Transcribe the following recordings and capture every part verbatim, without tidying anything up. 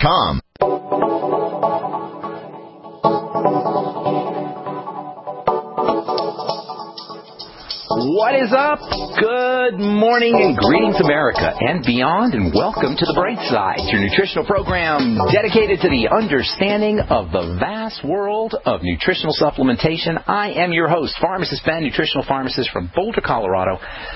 com. What is up? Good morning and greetings, America and beyond, and welcome to The Bright Side, your nutritional program dedicated to the understanding of the vast world of nutritional supplementation. I am your host, Pharmacist Ben, nutritional pharmacist from Boulder, Colorado.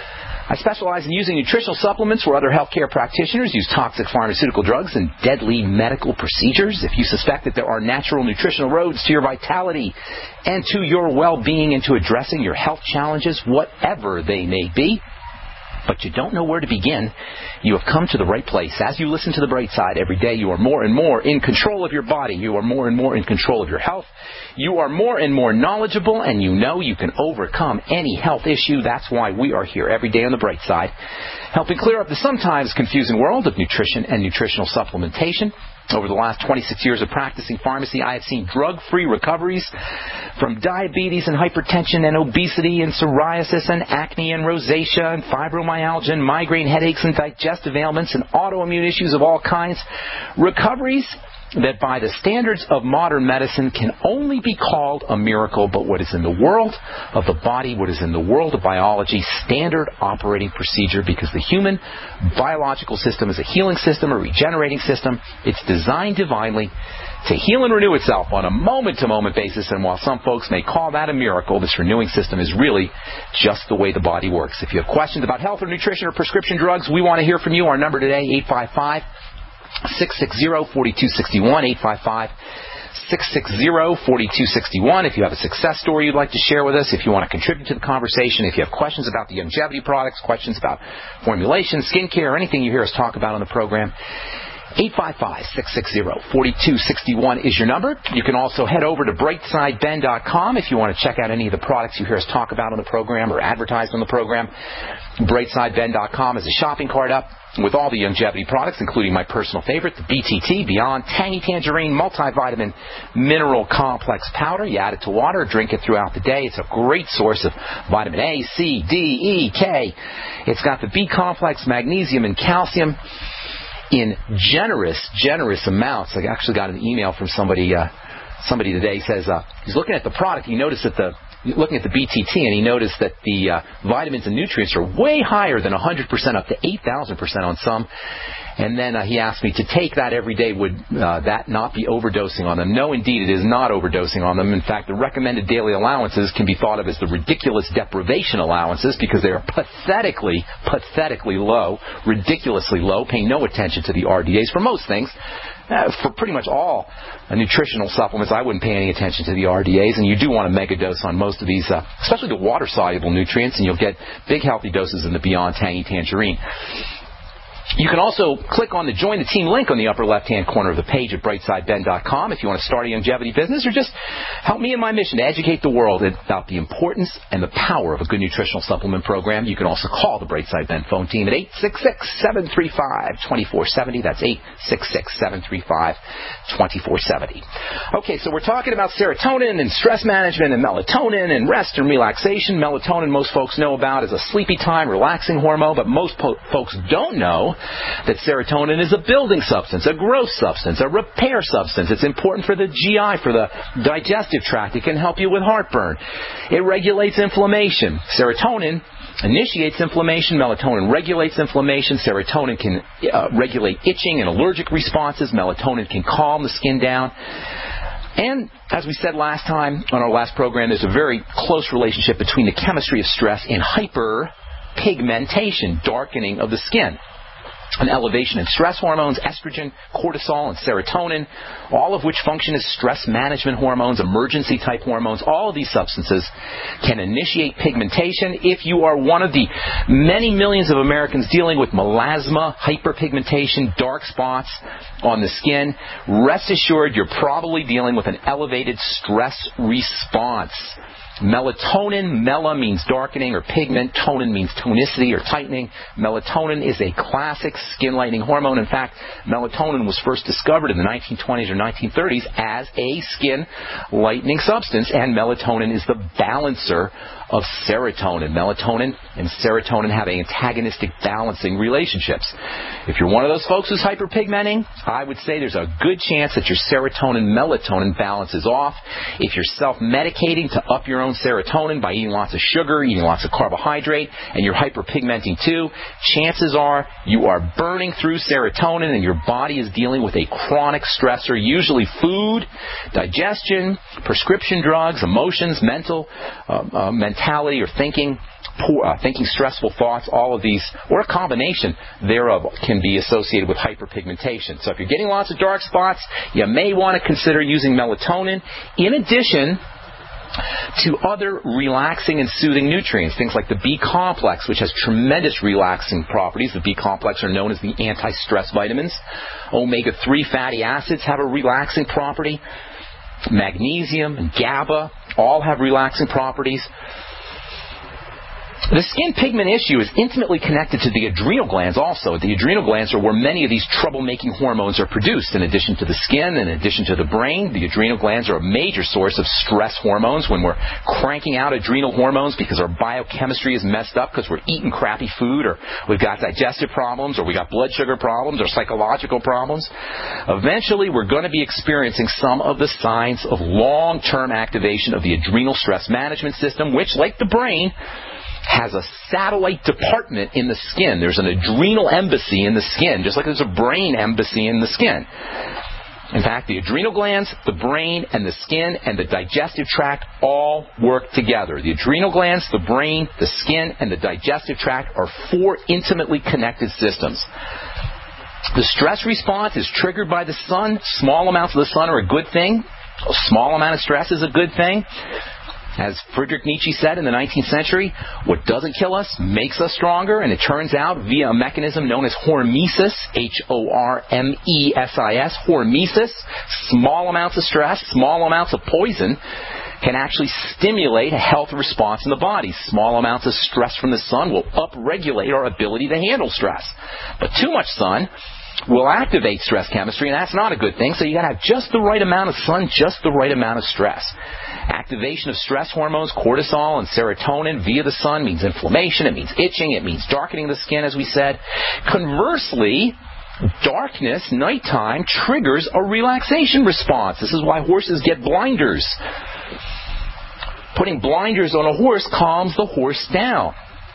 I specialize in using nutritional supplements where other healthcare practitioners use toxic pharmaceutical drugs and deadly medical procedures. If you suspect that there are natural nutritional roads to your vitality and to your well-being and to addressing your health challenges, whatever they may be, but you don't know where to begin, you have come to the right place. As you listen to The Bright Side every day, you are more and more in control of your body. You are more and more in control of your health. You are more and more knowledgeable, and you know you can overcome any health issue. That's why we are here every day on The Bright Side, helping clear up the sometimes confusing world of nutrition and nutritional supplementation. Over the last twenty-six years of practicing pharmacy, I have seen drug-free recoveries from diabetes and hypertension and obesity and psoriasis and acne and rosacea and fibromyalgia and migraine headaches and digestive ailments and autoimmune issues of all kinds. Recoveries that by the standards of modern medicine can only be called a miracle, but what is in the world of the body, what is in the world of biology, standard operating procedure, because the human biological system is a healing system, a regenerating system. It's designed divinely to heal and renew itself on a moment-to-moment basis, and while some folks may call that a miracle, this renewing system is really just the way the body works. If you have questions about health or nutrition or prescription drugs, we want to hear from you. Our number today, eight five five, six six zero, four two six one, eight five five, six six zero, four two six one. If you have a success story you'd like to share with us, if you want to contribute to the conversation, if you have questions about the longevity products, questions about formulation, skincare, anything you hear us talk about on the program, eight five five, six six zero, four two six one is your number. You can also head over to bright side ben dot com if you want to check out any of the products you hear us talk about on the program or advertised on the program. bright side ben dot com is a shopping cart up with all the longevity products, including my personal favorite, the B T T, Beyond Tangy Tangerine Multivitamin Mineral Complex Powder. You add it to water, drink it throughout the day. It's a great source of vitamin A, C, D, E, K. It's got the B complex, magnesium, and calcium in generous, generous amounts. I actually got an email from somebody uh, somebody today. He says uh, he's looking at the product. He noticed that the looking at the B T T, and he noticed that the uh, vitamins and nutrients are way higher than one hundred percent, up to eight thousand percent on some. And then uh, he asked me to take that every day. Would uh, that not be overdosing on them? No, indeed, it is not overdosing on them. In fact, the recommended daily allowances can be thought of as the ridiculous deprivation allowances because they are pathetically, pathetically low, ridiculously low, paying no attention to the R D As for most things. Uh, for pretty much all uh, nutritional supplements, I wouldn't pay any attention to the R D As, and you do want a mega dose on most of these, uh, especially the water-soluble nutrients, and you'll get big healthy doses in the Beyond Tangy Tangerine. You can also click on the Join the Team link on the upper left-hand corner of the page at bright side ben dot com if you want to start a longevity business or just help me in my mission to educate the world about the importance and the power of a good nutritional supplement program. You can also call the Brightside Ben phone team at eight six six, seven three five, two four seven zero. That's eight six six, seven three five, two four seven zero. Okay, so we're talking about serotonin and stress management and melatonin and rest and relaxation. Melatonin, most folks know about as a sleepy time, relaxing hormone, but most po- folks don't know that serotonin is a building substance, a growth substance, a repair substance. It's important for the G I, for the digestive tract. It can help you with heartburn. It regulates inflammation. Serotonin initiates inflammation. Melatonin regulates inflammation. Serotonin can uh, regulate itching and allergic responses. Melatonin can calm the skin down. And as we said last time on our last program, there's a very close relationship between the chemistry of stress and hyperpigmentation, darkening of the skin. An elevation in stress hormones, estrogen, cortisol, and serotonin, all of which function as stress management hormones, emergency-type hormones. All of these substances can initiate pigmentation. If you are one of the many millions of Americans dealing with melasma, hyperpigmentation, dark spots on the skin, rest assured you're probably dealing with an elevated stress response. Melatonin, mela means darkening or pigment. Tonin means tonicity or tightening. Melatonin is a classic skin lightening hormone. In fact, melatonin was first discovered in the nineteen twenties or nineteen thirties as a skin lightening substance, and melatonin is the balancer of serotonin. Melatonin and serotonin have antagonistic balancing relationships. If you're one of those folks who's hyperpigmenting, I would say there's a good chance that your serotonin-melatonin balance is off. If you're self-medicating to up your own serotonin by eating lots of sugar, eating lots of carbohydrate, and you're hyperpigmenting too, chances are you are burning through serotonin and your body is dealing with a chronic stressor, usually food, digestion, prescription drugs, emotions, mental, uh, uh, mentality or thinking, poor, uh, thinking stressful thoughts. All of these, or a combination thereof, can be associated with hyperpigmentation. So if you're getting lots of dark spots, you may want to consider using melatonin in addition to other relaxing and soothing nutrients, things like the B complex, which has tremendous relaxing properties. The B complex are known as the anti-stress vitamins. omega three fatty acids have a relaxing property. Magnesium and GABA all have relaxing properties. The skin pigment issue is intimately connected to the adrenal glands also. The adrenal glands are where many of these troublemaking hormones are produced. In addition to the skin, in addition to the brain, the adrenal glands are a major source of stress hormones. When we're cranking out adrenal hormones because our biochemistry is messed up because we're eating crappy food, or we've got digestive problems, or we got blood sugar problems, or psychological problems, eventually we're going to be experiencing some of the signs of long-term activation of the adrenal stress management system, which, like the brain, has a satellite department in the skin. There's an adrenal embassy in the skin, just like there's a brain embassy in the skin. In fact, the adrenal glands, the brain, and the skin, and the digestive tract all work together. The adrenal glands, the brain, the skin, and the digestive tract are four intimately connected systems. The stress response is triggered by the sun. Small amounts of the sun are a good thing. A small amount of stress is a good thing. As Friedrich Nietzsche said in the nineteenth century, what doesn't kill us makes us stronger, and it turns out via a mechanism known as hormesis, H O R M E S I S, hormesis, small amounts of stress, small amounts of poison can actually stimulate a health response in the body. Small amounts of stress from the sun will upregulate our ability to handle stress. But too much sun will activate stress chemistry, and that's not a good thing. So you got to have just the right amount of sun, just the right amount of stress. Activation of stress hormones, cortisol and serotonin via the sun means inflammation, it means itching, it means darkening the skin, as we said. Conversely, darkness, nighttime, triggers a relaxation response. This is why horses get blinders. Putting blinders on a horse calms the horse down.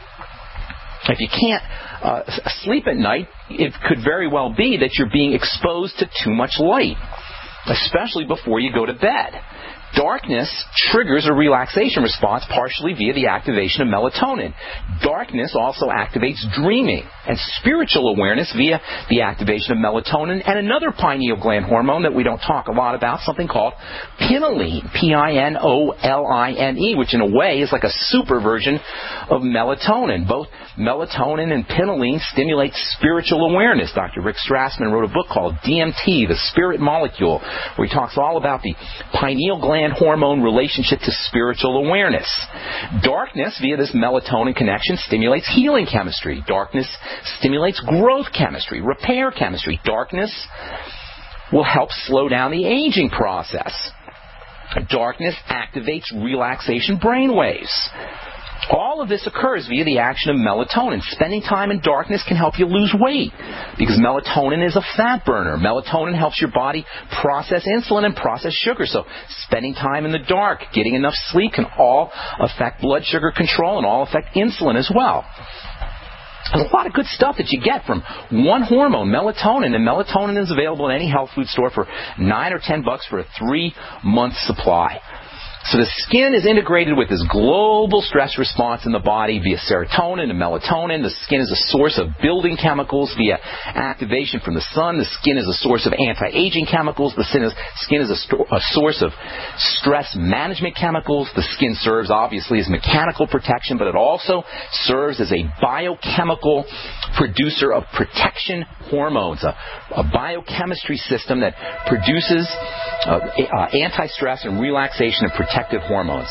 If you can't uh, sleep at night, it could very well be that you're being exposed to too much light, especially before you go to bed. Darkness triggers a relaxation response partially via the activation of melatonin. Darkness also activates dreaming and spiritual awareness via the activation of melatonin and another pineal gland hormone that we don't talk a lot about, something called pinoline, P I N O L I N E, which in a way is like a super version of melatonin. Both melatonin and pinoline stimulate spiritual awareness. Doctor Rick Strassman wrote a book called D M T, The Spirit Molecule, where he talks all about the pineal gland hormone relationship to spiritual awareness. Darkness, via this melatonin connection, stimulates healing chemistry. Darkness stimulates growth chemistry, repair chemistry. Darkness will help slow down the aging process. Darkness activates relaxation brain waves. All of this occurs via the action of melatonin. Spending time in darkness can help you lose weight because melatonin is a fat burner. Melatonin helps your body process insulin and process sugar. So spending time in the dark, getting enough sleep can all affect blood sugar control and all affect insulin as well. There's a lot of good stuff that you get from one hormone, melatonin, and melatonin is available in any health food store for nine or ten bucks for a three-month supply. So the skin is integrated with this global stress response in the body via serotonin and melatonin. The skin is a source of building chemicals via activation from the sun. The skin is a source of anti-aging chemicals. The skin is, skin is a, sto- a source of stress management chemicals. The skin serves, obviously, as mechanical protection, but it also serves as a biochemical producer of protection hormones, a, a biochemistry system that produces uh, uh, anti-stress and relaxation and protective hormones.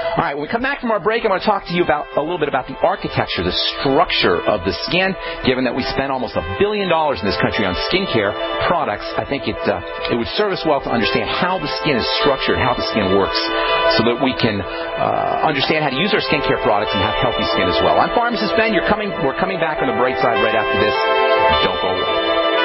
All right, when we come back from our break, I'm going to talk to you about a little bit about the architecture, the structure of the skin. Given that we spend almost a billion dollars in this country on skincare products, I think it uh, it would serve us well to understand how the skin is structured, how the skin works, so that we can uh, understand how to use our skincare products and have healthy skin as well. I'm Pharmacist Ben. You're coming. We're coming back on the Bright Side right after this. Don't go away.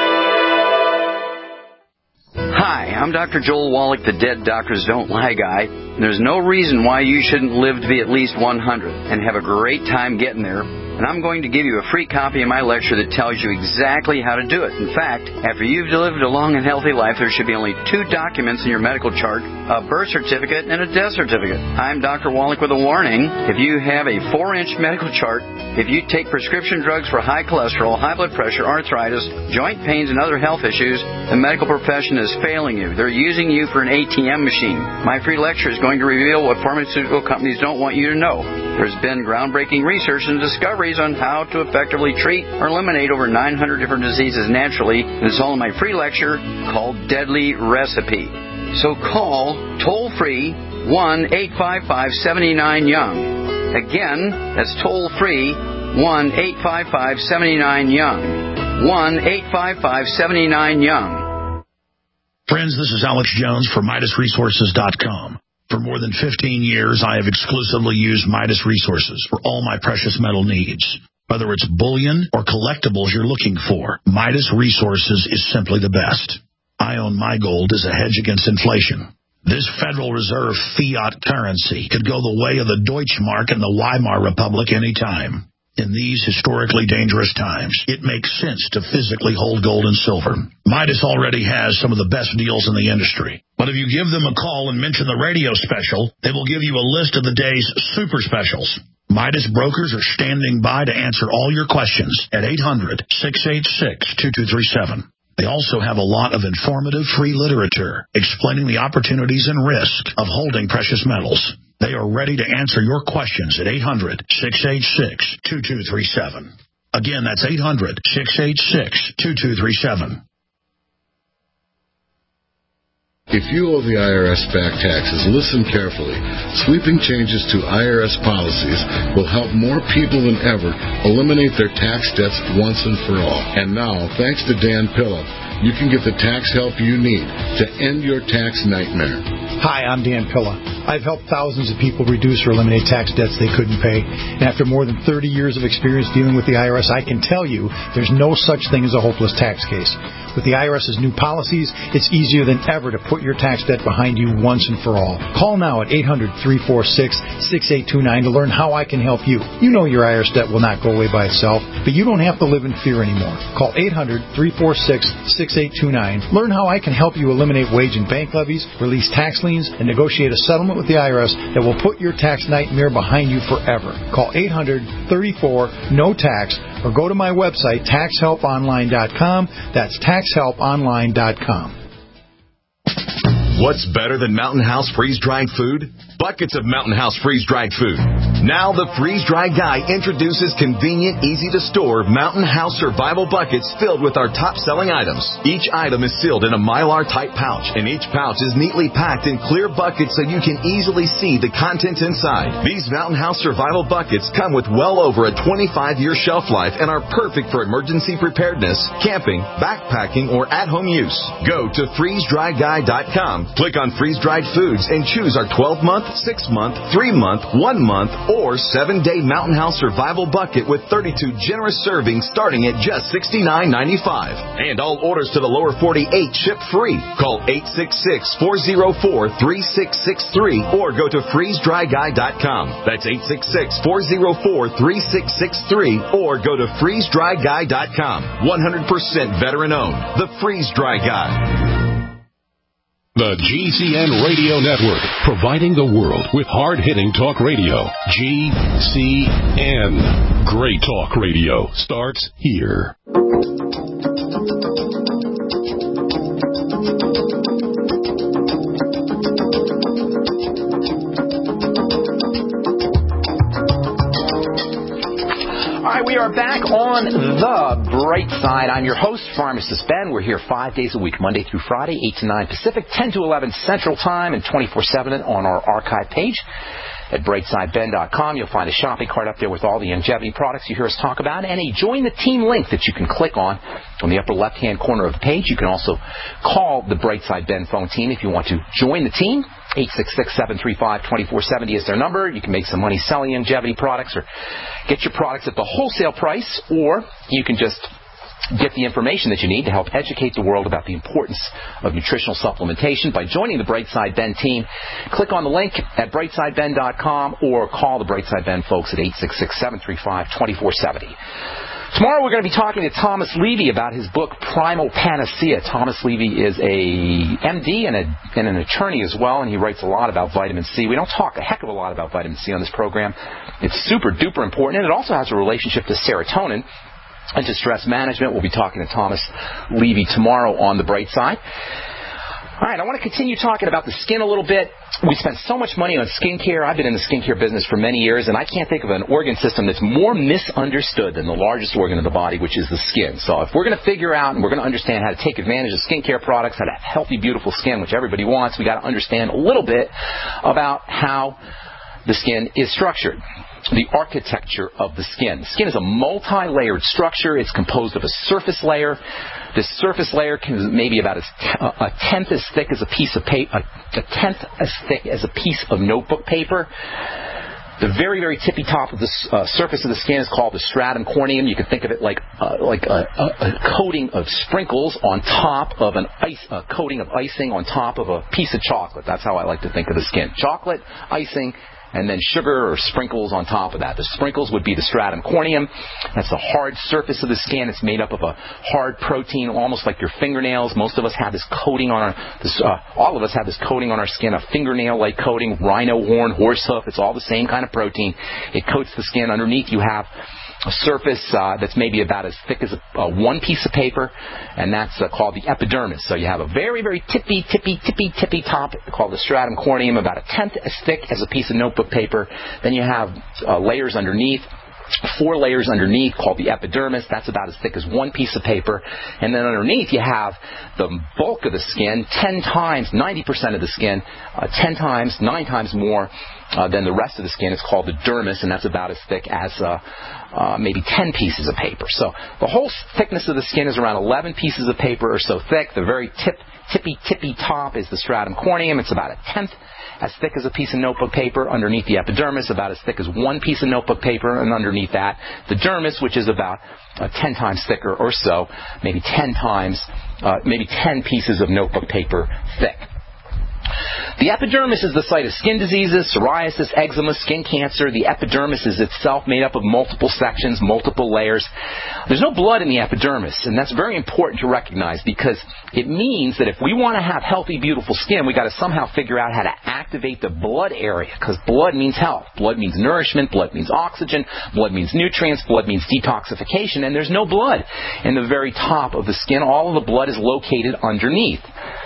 Hi, I'm Doctor Joel Wallach, the Dead Doctors Don't Lie guy. There's no reason why you shouldn't live to be at least one hundred and have a great time getting there. And I'm going to give you a free copy of my lecture that tells you exactly how to do it. In fact, after you've lived a long and healthy life, there should be only two documents in your medical chart, a birth certificate and a death certificate. I'm Doctor Wallach with a warning. If you have a four-inch medical chart, if you take prescription drugs for high cholesterol, high blood pressure, arthritis, joint pains, and other health issues, the medical profession is failing you. They're using you for an A T M machine. My free lecture is going to reveal what pharmaceutical companies don't want you to know. There's been groundbreaking research and discoveries on how to effectively treat or eliminate over nine hundred different diseases naturally. And it's all in my free lecture called Deadly Recipe. So call toll-free one eight five five, seven nine, young. Again, that's toll-free one eight five five, seven nine, young. one eight five five, seven nine, young. Friends, this is Alex Jones for Midas Resources dot com. For more than fifteen years, I have exclusively used Midas Resources for all my precious metal needs. Whether it's bullion or collectibles you're looking for, Midas Resources is simply the best. I own my gold as a hedge against inflation. This Federal Reserve fiat currency could go the way of the Deutschmark and the Weimar Republic any time. In these historically dangerous times, it makes sense to physically hold gold and silver. Midas already has some of the best deals in the industry. But if you give them a call and mention the radio special, they will give you a list of the day's super specials. Midas brokers are standing by to answer all your questions at eight hundred, six eight six, two two three seven. They also have a lot of informative free literature explaining the opportunities and risk of holding precious metals. They are ready to answer your questions at eight hundred, six eight six, two two three seven. Again, that's eight hundred, six eight six, two two three seven. If you owe the I R S back taxes, listen carefully. Sweeping changes to I R S policies will help more people than ever eliminate their tax debts once and for all. And now, thanks to Dan Pilla, you can get the tax help you need to end your tax nightmare. Hi, I'm Dan Pilla. I've helped thousands of people reduce or eliminate tax debts they couldn't pay. And after more than thirty years of experience dealing with the I R S, I can tell you there's no such thing as a hopeless tax case. With the I R S's new policies, it's easier than ever to put your tax debt behind you once and for all. Call now at eight hundred, three four six, six eight two nine to learn how I can help you. You know your I R S debt will not go away by itself, but you don't have to live in fear anymore. Call eight hundred, three four six, six eight two nine. Learn how I can help you eliminate wage and bank levies, release tax liens, and negotiate a settlement with the I R S that will put your tax nightmare behind you forever. Call eight hundred, thirty-four, no tax or go to my website, tax help online dot com. That's tax help online dot com. What's better than Mountain House freeze-dried food? Buckets of Mountain House freeze-dried food. Now the freeze-dried guy introduces convenient, easy-to-store Mountain House survival buckets filled with our top-selling items. Each item is sealed in a Mylar-type pouch, and each pouch is neatly packed in clear buckets so you can easily see the contents inside. These Mountain House survival buckets come with well over a twenty-five year shelf life and are perfect for emergency preparedness, camping, backpacking, or at-home use. Go to freeze dry guy dot com. Click on freeze-dried foods and choose our twelve-month, six-month, three-month, one-month, or seven-day Mountain House Survival Bucket with thirty-two generous servings starting at just sixty-nine ninety-five. And all orders to the lower forty-eight ship free. Call eight six six, four oh four, three six six three or go to freeze dry guy dot com. That's eight six six, four oh four, three six six three or go to freeze dry guy dot com. one hundred percent veteran-owned. The Freeze-Dry Guy. The G C N Radio Network, providing the world with hard-hitting talk radio. G C N. Great talk radio starts here. We are back on on The Bright Side. I'm your host, Pharmacist Ben. We're here five days a week, Monday through Friday, eight to nine Pacific, ten to eleven Central Time, and twenty-four seven on our archive page at brightside ben dot com. You'll find a shopping cart up there with all the longevity products you hear us talk about, and a Join the Team link that you can click on on the upper left-hand corner of the page. You can also call the Brightside Ben phone team if you want to join the team. eight six six, seven three five, two four seven zero is their number. You can make some money selling longevity products or get your products at the wholesale price, or you can just get the information that you need to help educate the world about the importance of nutritional supplementation by joining the Brightside Ben team. Click on the link at brightside ben dot com or call the Brightside Ben folks at eight six six, seven three five, two four seven zero. Tomorrow we're going to be talking to Thomas Levy about his book, Primal Panacea. Thomas Levy is a M D and, a, and an attorney as well, and he writes a lot about vitamin C. We don't talk a heck of a lot about vitamin C on this program. It's super duper important, and it also has a relationship to serotonin and to stress management. We'll be talking to Thomas Levy tomorrow on The Bright Side. All right, I want to continue talking about the skin a little bit. We spend so much money on skincare. I've been in the skincare business for many years, and I can't think of an organ system that's more misunderstood than the largest organ of the body, which is the skin. So if we're going to figure out and we're going to understand how to take advantage of skincare products, how to have healthy, beautiful skin, which everybody wants, we got to understand a little bit about how the skin is structured. The architecture of the skin. The skin is a multi-layered structure. It's composed of a surface layer. This surface layer can maybe about as t- a tenth as thick as a piece of paper, a tenth as thick as a piece of notebook paper. The very, very tippy top of the uh, surface of the skin is called the stratum corneum. You can think of it like uh, like a, a, a coating of sprinkles on top of an ice, a coating of icing on top of a piece of chocolate. That's how I like to think of the skin. Chocolate, icing, and then sugar or sprinkles on top of that. The sprinkles would be the stratum corneum. That's the hard surface of the skin. It's made up of a hard protein, almost like your fingernails. Most of us have this coating on our, this, uh, all of us have this coating on our skin, a fingernail-like coating, rhino horn, horse hoof. It's all the same kind of protein. It coats the skin. Underneath you have a surface uh, that's maybe about as thick as a, uh, one piece of paper, and that's uh, called the epidermis. So you have a very, very tippy, tippy, tippy, tippy top called the stratum corneum, about a tenth as thick as a piece of notebook paper. Then you have uh, layers underneath. Four layers underneath called the epidermis. That's about as thick as one piece of paper. And then underneath you have the bulk of the skin, ten times, ninety percent of the skin, uh, ten times, nine times more uh, than the rest of the skin. It's called the dermis, and that's about as thick as uh, uh, maybe ten pieces of paper. So the whole thickness of the skin is around eleven pieces of paper or so thick. The very tip, tippy, tippy top is the stratum corneum. It's about a tenth as thick as a piece of notebook paper. Underneath the epidermis, about as thick as one piece of notebook paper, and underneath that, the dermis, which is about uh, ten times thicker or so, maybe ten times, uh, maybe ten pieces of notebook paper thick. The epidermis is the site of skin diseases, psoriasis, eczema, skin cancer. The epidermis is itself made up of multiple sections, multiple layers. There's no blood in the epidermis, and that's very important to recognize because it means that if we want to have healthy, beautiful skin, we've got to somehow figure out how to activate the blood area, because blood means health. Blood means nourishment. Blood means oxygen. Blood means nutrients. Blood means detoxification, and there's no blood in the very top of the skin. All of the blood is located underneath.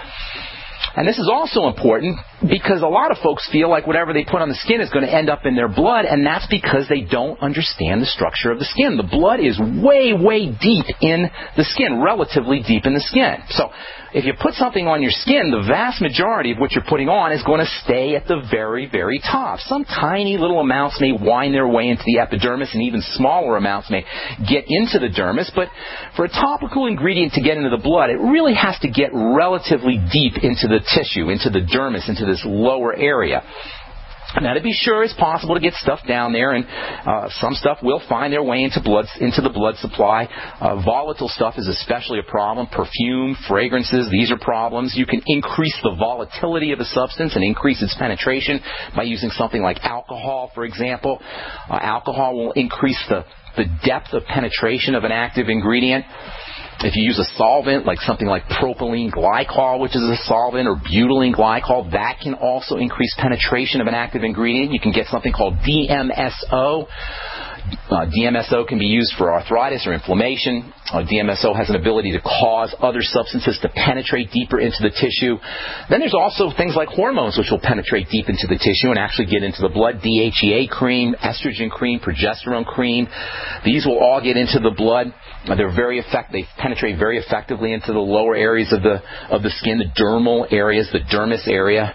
And this is also important because a lot of folks feel like whatever they put on the skin is going to end up in their blood, and that's because they don't understand the structure of the skin. The blood is way, way deep in the skin, relatively deep in the skin. So if you put something on your skin, the vast majority of what you're putting on is going to stay at the very, very top. Some tiny little amounts may wind their way into the epidermis, and even smaller amounts may get into the dermis. But for a topical ingredient to get into the blood, it really has to get relatively deep into the tissue, into the dermis, into this lower area. Now, to be sure, it's possible to get stuff down there, and uh, some stuff will find their way into blood, into the blood supply. Uh, volatile stuff is especially a problem. Perfume, fragrances, these are problems. You can increase the volatility of a substance and increase its penetration by using something like alcohol, for example. Uh, alcohol will increase the, the depth of penetration of an active ingredient. If you use a solvent, like something like propylene glycol, which is a solvent, or butylene glycol, that can also increase penetration of an active ingredient. You can get something called D M S O. Uh, D M S O can be used for arthritis or inflammation. Uh, D M S O has an ability to cause other substances to penetrate deeper into the tissue. Then there's also things like hormones which will penetrate deep into the tissue and actually get into the blood. D H E A cream, estrogen cream, progesterone cream. These will all get into the blood. Uh, they're very effective. They penetrate very effectively into the lower areas of the of the skin, the dermal areas, the dermis area.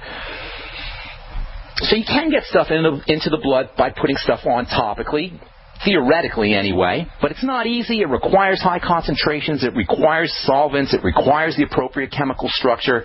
So you can get stuff into, into the blood by putting stuff on topically, theoretically anyway, but it's not easy. It requires high concentrations. It requires solvents. It requires the appropriate chemical structure.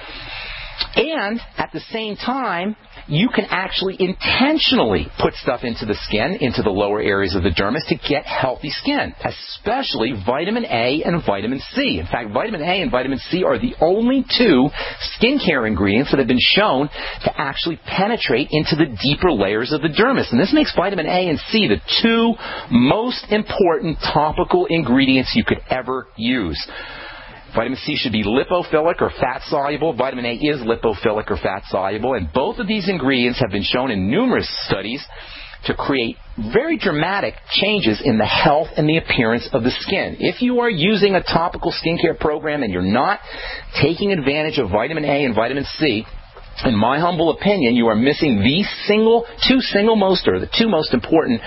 And at the same time, you can actually intentionally put stuff into the skin, into the lower areas of the dermis to get healthy skin, especially vitamin A and vitamin C. In fact, vitamin A and vitamin C are the only two skincare ingredients that have been shown to actually penetrate into the deeper layers of the dermis. And this makes vitamin A and C the two most important topical ingredients you could ever use. Vitamin C should be lipophilic or fat-soluble. Vitamin A is lipophilic or fat-soluble. And both of these ingredients have been shown in numerous studies to create very dramatic changes in the health and the appearance of the skin. If you are using a topical skincare program and you're not taking advantage of vitamin A and vitamin C, in my humble opinion, you are missing the single, two single most, or the two most important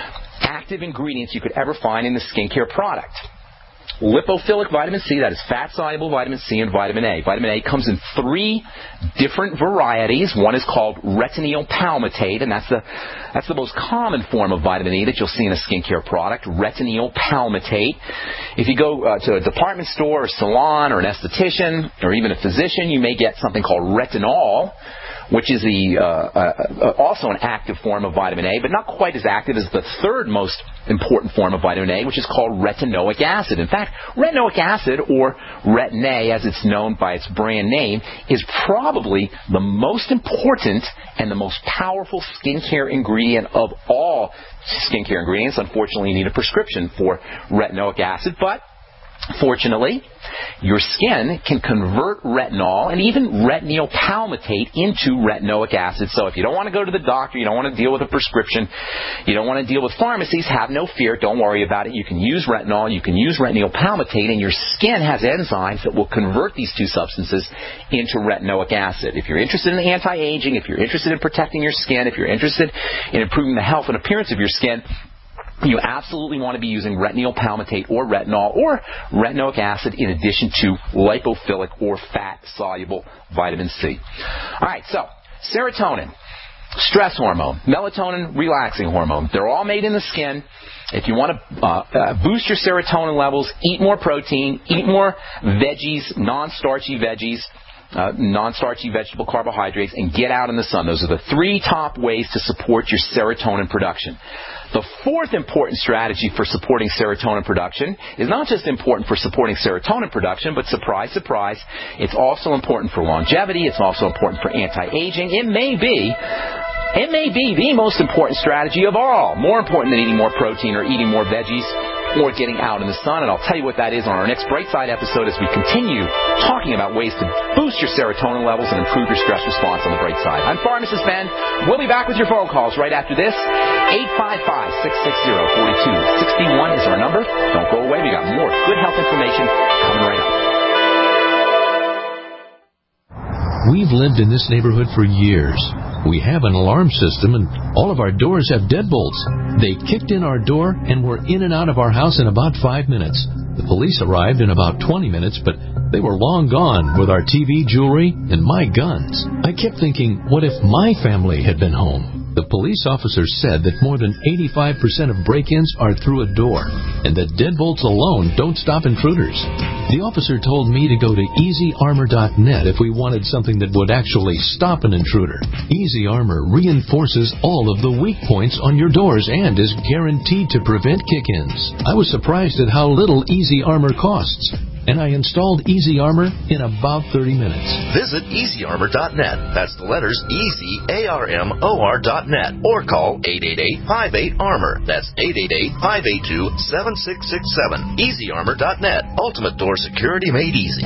active ingredients you could ever find in the skincare product. Lipophilic vitamin C, that is fat-soluble vitamin C, and vitamin A. Vitamin A comes in three different varieties. One is called retinol palmitate, and that's the that's the most common form of vitamin E that you'll see in a skincare product, retinol palmitate. If you go uh, to a department store or salon or an esthetician or even a physician, you may get something called retinol, which is the uh, uh, also an active form of vitamin A, but not quite as active as the third most important form of vitamin A, which is called retinoic acid. In fact, retinoic acid, or Retin-A as it's known by its brand name, is probably the most important and the most powerful skincare ingredient of all skincare ingredients. Unfortunately, you need a prescription for retinoic acid, but fortunately, your skin can convert retinol and even retinol palmitate into retinoic acid. So if you don't want to go to the doctor, you don't want to deal with a prescription, you don't want to deal with pharmacies, have no fear. Don't worry about it. You can use retinol, you can use retinol palmitate, and your skin has enzymes that will convert these two substances into retinoic acid. If you're interested in anti-aging, if you're interested in protecting your skin, if you're interested in improving the health and appearance of your skin, you absolutely want to be using retinol palmitate or retinol or retinoic acid in addition to lipophilic or fat-soluble vitamin C. All right, so serotonin, stress hormone, melatonin, relaxing hormone. They're all made in the skin. If you want to uh, uh, boost your serotonin levels, eat more protein, eat more veggies, non-starchy veggies, Uh, non-starchy vegetable carbohydrates, and get out in the sun. Those are the three top ways to support your serotonin production. The fourth important strategy for supporting serotonin production is not just important for supporting serotonin production, but surprise, surprise, it's also important for longevity. It's also important for anti-aging. It may be, it may be the most important strategy of all. More important than eating more protein or eating more veggies or getting out in the sun. And I'll tell you what that is on our next Bright Side episode as we continue talking about ways to boost your serotonin levels and improve your stress response on the Bright Side. I'm Pharmacist Ben. We'll be back with your phone calls right after this. eight five five, six six zero, four two six one is our number. Don't go away. We got more good health information coming right up. We've lived in this neighborhood for years. We have an alarm system, and all of our doors have deadbolts. They kicked in our door, and we're in and out of our house in about five minutes. The police arrived in about twenty minutes, but they were long gone with our T V, jewelry, and my guns. I kept thinking, what if my family had been home? The police officer said that more than eighty-five percent of break-ins are through a door, and that deadbolts alone don't stop intruders. The officer told me to go to easy armor dot net if we wanted something that would actually stop an intruder. Easy Armor reinforces all of the weak points on your doors and is guaranteed to prevent kick-ins. I was surprised at how little Easy Armor costs, and I installed Easy Armor in about thirty minutes. Visit easy armor dot net. That's the letters easy, A R M O R dot net. Or call eight eight eight, five eight, armor. That's eight eight eight, five eight two, seven six six seven. easy armor dot net. Ultimate door security made easy.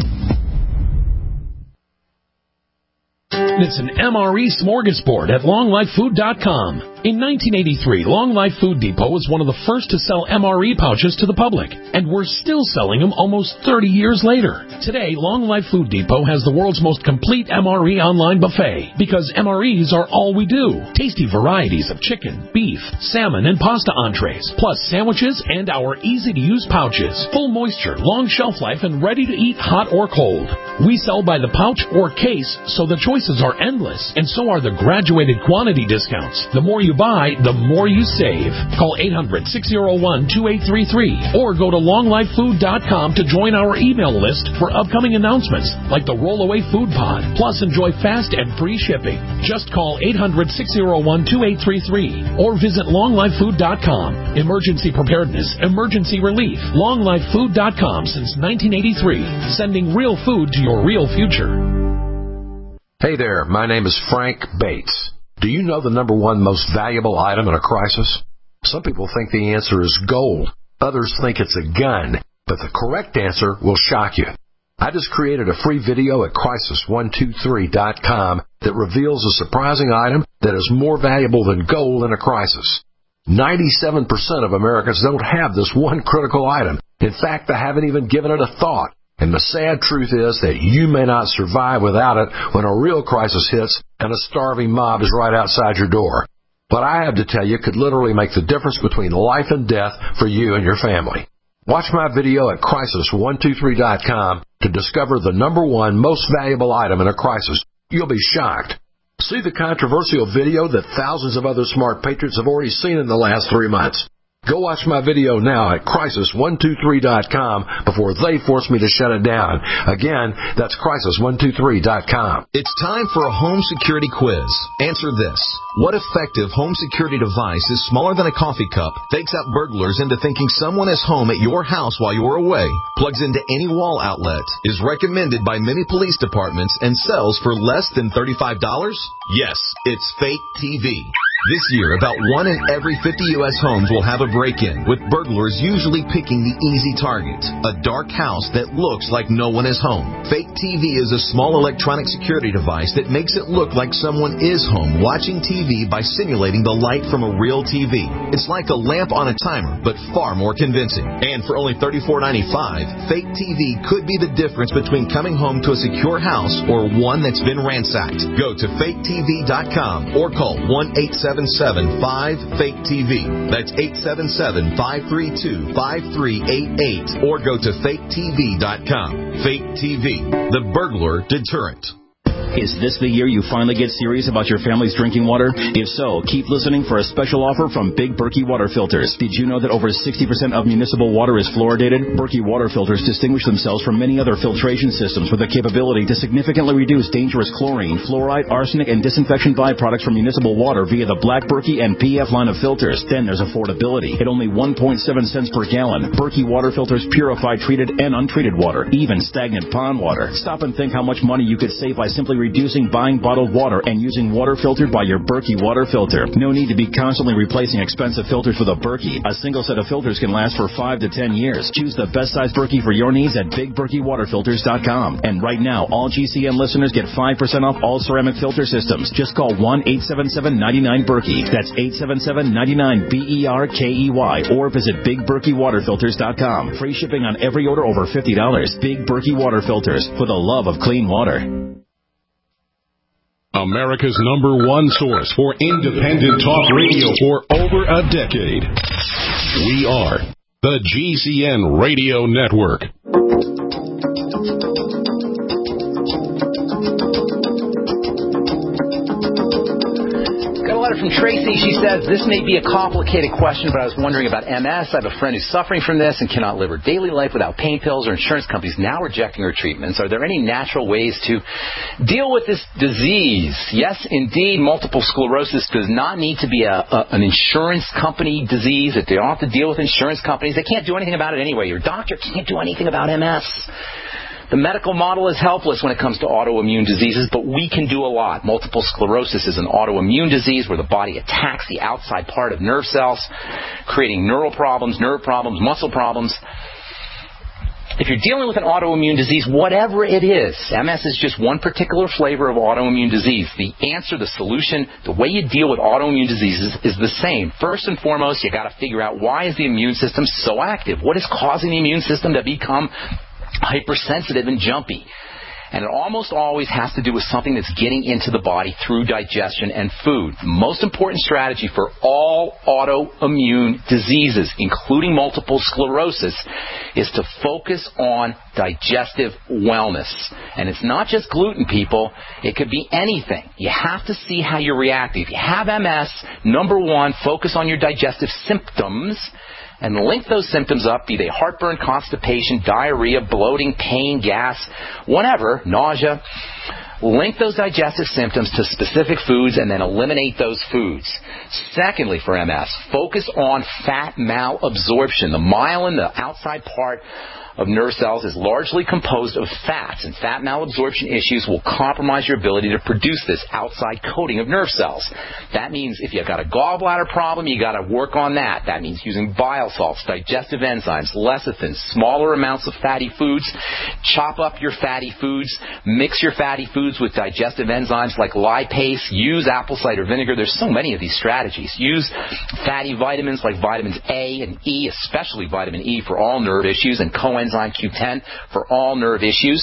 It's an M R E smorgasbord at long life food dot com. In nineteen eighty-three, Long Life Food Depot was one of the first to sell M R E pouches to the public, and we're still selling them almost thirty years later. Today, Long Life Food Depot has the world's most complete M R E online buffet, because M R Es are all we do. Tasty varieties of chicken, beef, salmon, and pasta entrees, plus sandwiches and our easy-to-use pouches. Full moisture, long shelf life, and ready to eat hot or cold. We sell by the pouch or case, so the choices are endless, and so are the graduated quantity discounts. The more you buy, the more you save. Call eight hundred, six oh one, two eight three three or go to long life food dot com to join our email list for upcoming announcements like the Rollaway Food Pod. Plus, enjoy fast and free shipping. Just call eight hundred, six oh one, two eight three three or visit long life food dot com. Emergency preparedness, emergency relief. long life food dot com since nineteen eighty-three. Sending real food to your real future. Hey there, my name is Frank Bates. Do you know the number one most valuable item in a crisis? Some people think the answer is gold. Others think it's a gun. But the correct answer will shock you. I just created a free video at crisis one two three dot com that reveals a surprising item that is more valuable than gold in a crisis. ninety-seven percent of Americans don't have this one critical item. In fact, they haven't even given it a thought. And the sad truth is that you may not survive without it when a real crisis hits and a starving mob is right outside your door. What I have to tell you could literally make the difference between life and death for you and your family. Watch my video at crisis one two three dot com to discover the number one most valuable item in a crisis. You'll be shocked. See the controversial video that thousands of other smart patriots have already seen in the last three months. Go watch my video now at crisis one two three dot com before they force me to shut it down. Again, that's crisis one two three dot com. It's time for a home security quiz. Answer this. What effective home security device is smaller than a coffee cup, fakes out burglars into thinking someone is home at your house while you're away, plugs into any wall outlet, is recommended by many police departments, and sells for less than thirty-five dollars? Yes, it's Fake T V. This year, about one in every fifty U S homes will have a break-in, with burglars usually picking the easy target, a dark house that looks like no one is home. Fake T V is a small electronic security device that makes it look like someone is home watching T V by simulating the light from a real T V. It's like a lamp on a timer, but far more convincing. And for only thirty-four ninety-five, Fake T V could be the difference between coming home to a secure house or one that's been ransacked. Go to fake T V dot com or call one eight seven seven five fake T V. That's eight seven seven, five three two, five three eight eight or go to fake T V dot com. Fake T V, the burglar deterrent. Is this the year you finally get serious about your family's drinking water? If so, keep listening for a special offer from Big Berkey Water Filters. Did you know that over sixty percent of municipal water is fluoridated? Berkey Water Filters distinguish themselves from many other filtration systems with the capability to significantly reduce dangerous chlorine, fluoride, arsenic, and disinfection byproducts from municipal water via the Black Berkey and P F line of filters. Then there's affordability. At only one point seven cents per gallon, Berkey Water Filters purify treated and untreated water, even stagnant pond water. Stop and think how much money you could save by simply reducing buying bottled water and using water filtered by your Berkey water filter. No need to be constantly replacing expensive filters with a Berkey. A single set of filters can last for five to ten years. Choose the best size Berkey for your needs at big berkey water filters dot com. And right now, all G C N listeners get five percent off all ceramic filter systems. Just call one eight seven seven, nine nine, Berkey. That's eight seven seven, nine nine, B E R K E Y. Or visit big berkey water filters dot com. Free shipping on every order over fifty dollars. Big Berkey Water Filters, for the love of clean water. America's number one source for independent talk radio for over a decade. We are the G C N Radio Network. From Tracy, she says, this may be a complicated question, but I was wondering about M S. I have a friend who's suffering from this and cannot live her daily life without pain pills, or insurance companies now rejecting her treatments. Are there any natural ways to deal with this disease? Yes, indeed, multiple sclerosis does not need to be a, a, an insurance company disease. If they don't have to deal with insurance companies, they can't do anything about it anyway. Your doctor can't do anything about M S. The medical model is helpless when it comes to autoimmune diseases, but we can do a lot. Multiple sclerosis is an autoimmune disease where the body attacks the outside part of nerve cells, creating neural problems, nerve problems, muscle problems. if you're dealing with an autoimmune disease, whatever it is, M S is just one particular flavor of autoimmune disease. The answer, the solution, the way you deal with autoimmune diseases is the same. First and foremost, you got to figure out, why is the immune system so active? What is causing the immune system to become hypersensitive and jumpy? And it almost always has to do with something that's getting into the body through digestion and food. The most important strategy for all autoimmune diseases, including multiple sclerosis, is to focus on digestive wellness. And it's not just gluten, people. It could be anything. You have to see how you react. If you have M S, number one, focus on your digestive symptoms and link those symptoms up, be they heartburn, constipation, diarrhea, bloating, pain, gas, whatever, nausea. Link those digestive symptoms to specific foods and then eliminate those foods. Secondly, for M S, focus on fat malabsorption. The myelin, the outside part of nerve cells, is largely composed of fats, and fat malabsorption issues will compromise your ability to produce this outside coating of nerve cells. That means if you've got a gallbladder problem, you got to work on that. That means using bile salts, digestive enzymes, lecithin, smaller amounts of fatty foods. Chop up your fatty foods. Mix your fatty foods with digestive enzymes like lipase. Use apple cider vinegar. There's so many of these strategies. Use fatty vitamins like vitamins A and E, especially vitamin E for all nerve issues, and coenzyme Q ten for all nerve issues.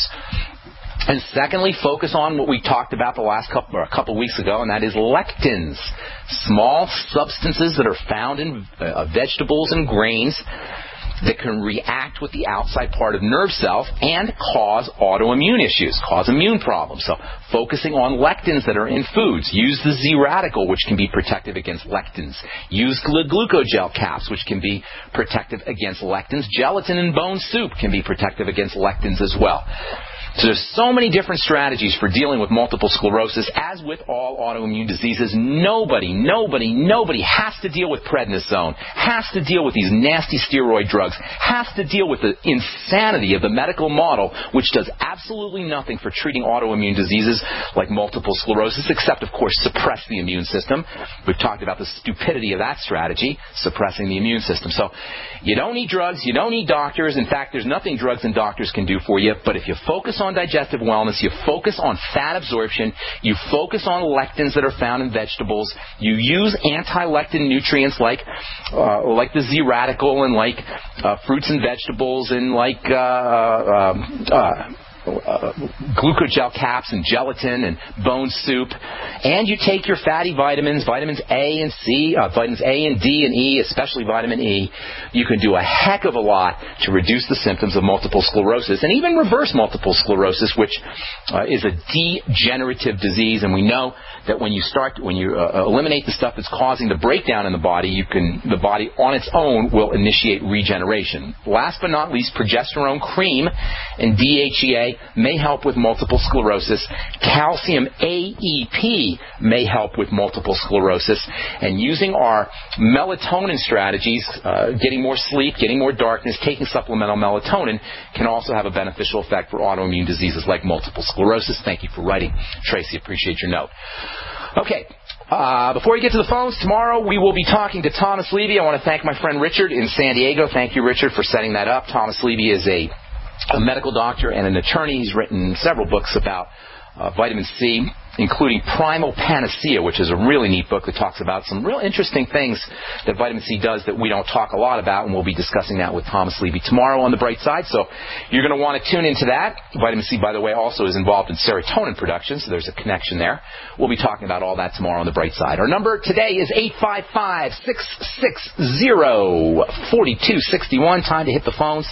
And secondly, focus on what we talked about the last couple, or a couple weeks ago, and that is lectins, small substances that are found in uh, vegetables and grains that can react with the outside part of nerve cells and cause autoimmune issues, cause immune problems. So focusing on lectins that are in foods. Use the Z radical, which can be protective against lectins. Use the glucogel caps, which can be protective against lectins. Gelatin in bone soup can be protective against lectins as well. So there's so many different strategies for dealing with multiple sclerosis. As with all autoimmune diseases, nobody, nobody, nobody has to deal with prednisone, has to deal with these nasty steroid drugs, has to deal with the insanity of the medical model, which does absolutely nothing for treating autoimmune diseases like multiple sclerosis, except, of course, suppress the immune system. We've talked about the stupidity of that strategy, suppressing the immune system. So you don't need drugs, you don't need doctors. In fact, there's nothing drugs and doctors can do for you, but if you focus on digestive wellness, you focus on fat absorption, you focus on lectins that are found in vegetables, you use anti-lectin nutrients like uh, like the Z radical and like uh, fruits and vegetables and like uh, uh, uh, Uh, glucogel caps and gelatin and bone soup, and you take your fatty vitamins, vitamins A and C, uh, vitamins A and D and E, especially vitamin E, you can do a heck of a lot to reduce the symptoms of multiple sclerosis and even reverse multiple sclerosis, which uh, is a degenerative disease. And we know that when you start, when you uh, eliminate the stuff that's causing the breakdown in the body, you can, the body on its own will initiate regeneration. Last but not least, progesterone cream and D H E A may help with multiple sclerosis. Calcium A E P may help with multiple sclerosis. And using our melatonin strategies, uh, getting more sleep, getting more darkness, taking supplemental melatonin can also have a beneficial effect for autoimmune diseases like multiple sclerosis. Thank you for writing, Tracy. Appreciate your note. Okay. Uh, before we get to the phones, tomorrow we will be talking to Thomas Levy. I want to thank my friend Richard in San Diego. Thank you, Richard, for setting that up. Thomas Levy is a a medical doctor and an attorney. He's written several books about uh, vitamin C, including Primal Panacea, which is a really neat book that talks about some real interesting things that vitamin C does that we don't talk a lot about, and we'll be discussing that with Thomas Levy tomorrow on The Bright Side. So you're going to want to tune into that. Vitamin C, by the way, also is involved in serotonin production, so there's a connection there. We'll be talking about all that tomorrow on The Bright Side. Our number today is eight five five, six six zero, four two six one. Time to hit the phones.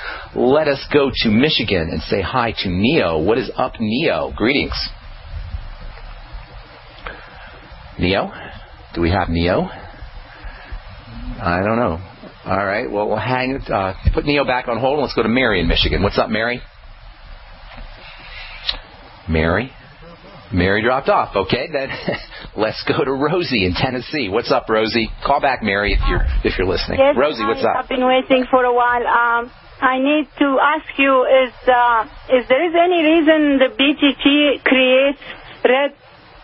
Let us go to Michigan and say hi to Neo. What is up, Neo? Greetings. Neo? Do we have Neo? I don't know. All right. Well, we'll hang. Uh, put Neo back on hold. And let's go to Mary in Michigan. What's up, Mary? Mary? Mary dropped off. Okay, then let's go to Rosie in Tennessee. What's up, Rosie? Call back, Mary, if you're if you're listening. Yes, Rosie, what's up? I've been waiting for a while. Um, I need to ask you: Is uh, is there is any reason the B T T creates red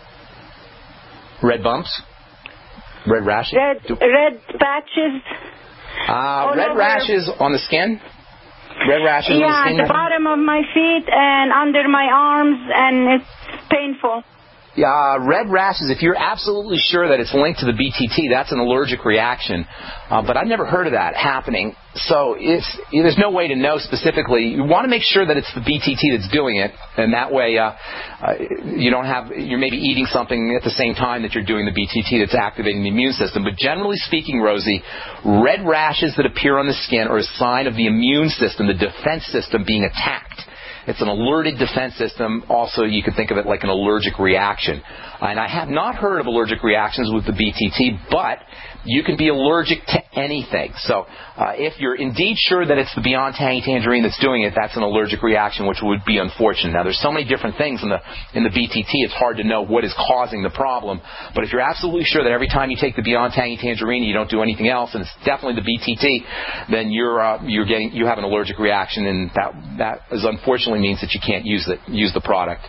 red bumps, red rashes, red Do- red patches? Uh, red over. rashes on the skin. Red rashes yeah, on the skin? Yeah, the bottom of my feet and under my arms, and it's painful. Uh, red rashes, if you're absolutely sure that it's linked to the B T T, that's an allergic reaction. Uh, but I've never heard of that happening. So it's, there's no way to know specifically. You want to make sure that it's the B T T that's doing it, and that way uh, uh, you don't have, you're maybe eating something at the same time that you're doing the B T T that's activating the immune system. But generally speaking, Rosie, red rashes that appear on the skin are a sign of the immune system, the defense system being attacked. It's an alerted defense system. Also, you could think of it like an allergic reaction. And I have not heard of allergic reactions with the B T T, but you can be allergic to anything. So uh, if you're indeed sure that it's the Beyond Tangy Tangerine that's doing it, that's an allergic reaction, which would be unfortunate. Now, there's so many different things in the in the B T T, it's hard to know what is causing the problem. But if you're absolutely sure that every time you take the Beyond Tangy Tangerine, you don't do anything else, and it's definitely the B T T, then you're uh, you're getting you have an allergic reaction, and that that is unfortunately means that you can't use it use the product.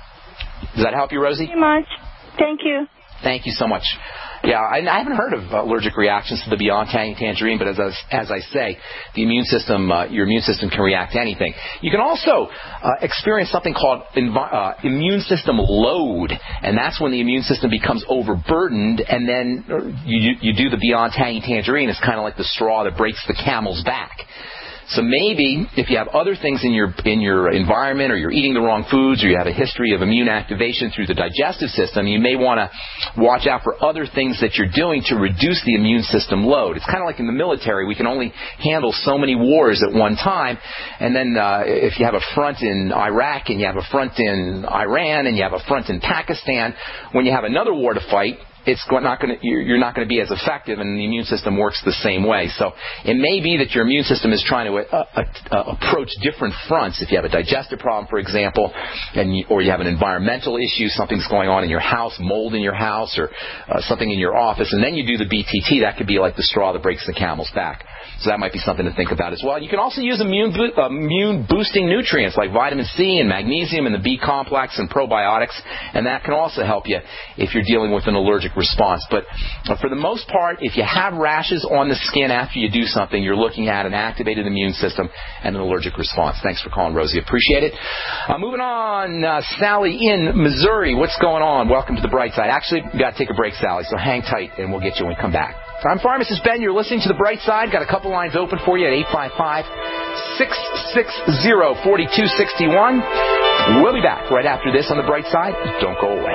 Does that help you, Rosie? Thank you much. Thank you. Thank you so much. Yeah, I, I haven't heard of allergic reactions to the Beyond Tangy Tangerine, but as I, as I say, the immune system, uh, your immune system can react to anything. You can also uh, experience something called inv- uh, immune system load, and that's when the immune system becomes overburdened, and then you, you do the Beyond Tangy Tangerine. It's kind of like the straw that breaks the camel's back. So maybe if you have other things in your in your environment, or you're eating the wrong foods, or you have a history of immune activation through the digestive system, you may want to watch out for other things that you're doing to reduce the immune system load. It's kind of like in the military. We can only handle so many wars at one time. And then uh, if you have a front in Iraq, and you have a front in Iran, and you have a front in Pakistan, when you have another war to fight, it's not going to, you're not going to be as effective, and the immune system works the same way. So it may be that your immune system is trying to uh, uh, approach different fronts. If you have a digestive problem, for example, and you, or you have an environmental issue, something's going on in your house, mold in your house, or uh, something in your office, and then you do the B T T, that could be like the straw that breaks the camel's back. So that might be something to think about as well. You can also use immune bo- uh, immune boosting nutrients like vitamin C and magnesium and the B complex and probiotics, and that can also help you if you're dealing with an allergic response. But uh, for the most part, if you have rashes on the skin after you do something, you're looking at an activated immune system and an allergic response. Thanks for calling, Rosie. Appreciate it. Uh, moving on, uh, Sally in Missouri. What's going on? Welcome to the bright side. Actually, we've got to take a break, Sally, so hang tight and we'll get you when we come back. I'm Pharmacist Ben. You're listening to The Bright Side. Got a couple lines open for you at eight five five, six six zero, four two six one. We'll be back right after this on The Bright Side. Don't go away.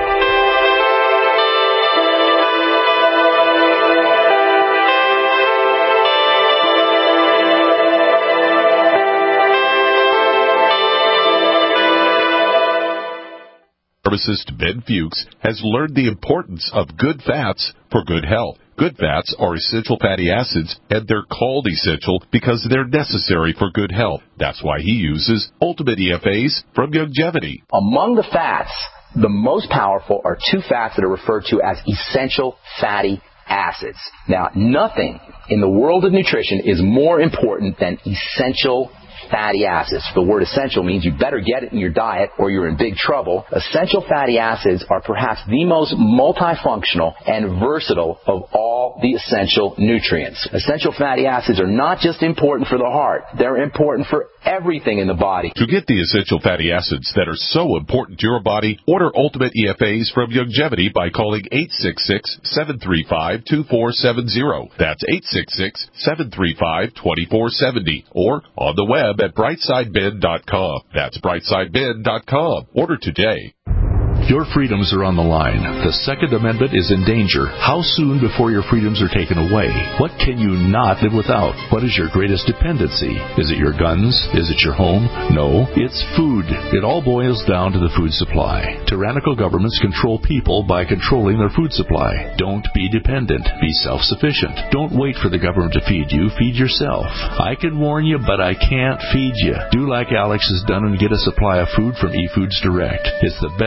Pharmacist Ben Fuchs has learned the importance of good fats for good health. Good fats are essential fatty acids, and they're called essential because they're necessary for good health. That's why he uses Ultimate E F As from Youngevity. Among the fats, the most powerful are two fats that are referred to as essential fatty acids. Now, nothing in the world of nutrition is more important than essential fatty acids. The word essential means you better get it in your diet or you're in big trouble. Essential fatty acids are perhaps the most multifunctional and versatile of all the essential nutrients. Essential fatty acids are not just important for the heart. They're important for everything in the body. To get the essential fatty acids that are so important to your body, order Ultimate E F As from Youngevity by calling eight six six, seven three five, two four seven zero. That's eight six six, seven three five, two four seven zero. Or on the web at brightside ben dot com. That's brightside ben dot com. Order today. Your freedoms are on the line. The Second Amendment is in danger. How soon before your freedoms are taken away? What can you not live without? What is your greatest dependency? Is it your guns? Is it your home? No, it's food. It all boils down to the food supply. Tyrannical governments control people by controlling their food supply. Don't be dependent. Be self-sufficient. Don't wait for the government to feed you. Feed yourself. I can warn you, but I can't feed you. Do like Alex has done and get a supply of food from eFoods Direct. It's the best long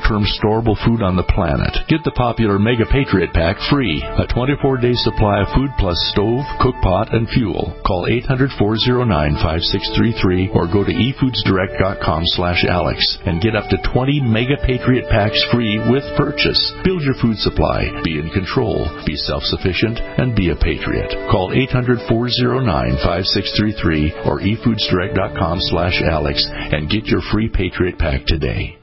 long-term storable food on the planet. Get the popular Mega Patriot Pack free. A twenty-four day supply of food plus stove, cook pot, and fuel. Call eight hundred, four oh nine, five six three three or go to e foods direct dot com slash Alex and get up to twenty Mega Patriot Packs free with purchase. Build your food supply. Be in control. Be self-sufficient and be a patriot. Call eight hundred, four oh nine, five six three three or e foods direct dot com slash Alex and get your free Patriot Pack today.